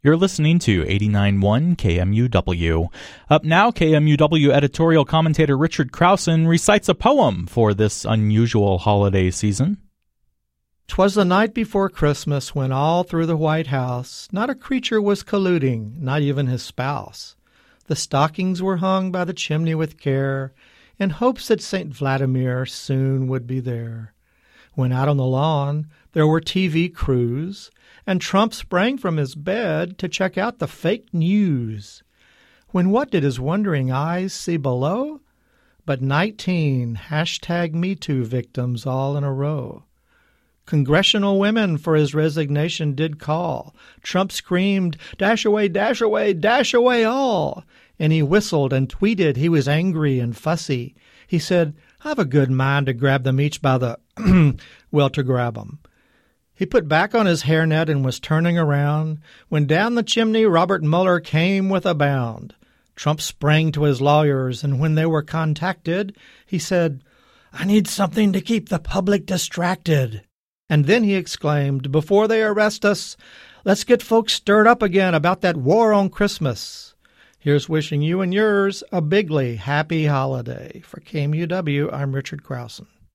You're listening to 89.1 KMUW. Up now, KMUW editorial commentator Richard Krausen recites a poem for this unusual holiday season. 'Twas the night before Christmas when all through the White House not a creature was colluding, not even his spouse. The stockings were hung by the chimney with care, in hopes that St. Vladimir soon would be there. When out on the lawn there were TV crews, and Trump sprang from his bed to check out the fake news. When what did his wondering eyes see below? But 19 #MeToo victims all in a row. Congressional women for his resignation did call. Trump screamed, dash away, dash away all. And he whistled and tweeted he was angry and fussy. He said, I've a good mind to grab them each by the, to grab them. He put back on his hairnet and was turning around when down the chimney Robert Mueller came with a bound. Trump sprang to his lawyers, and when they were contacted, he said, I need something to keep the public distracted. And then he exclaimed, before they arrest us, let's get folks stirred up again about that war on Christmas. Here's wishing you and yours a bigly happy holiday. For KMUW, I'm Richard Krausen.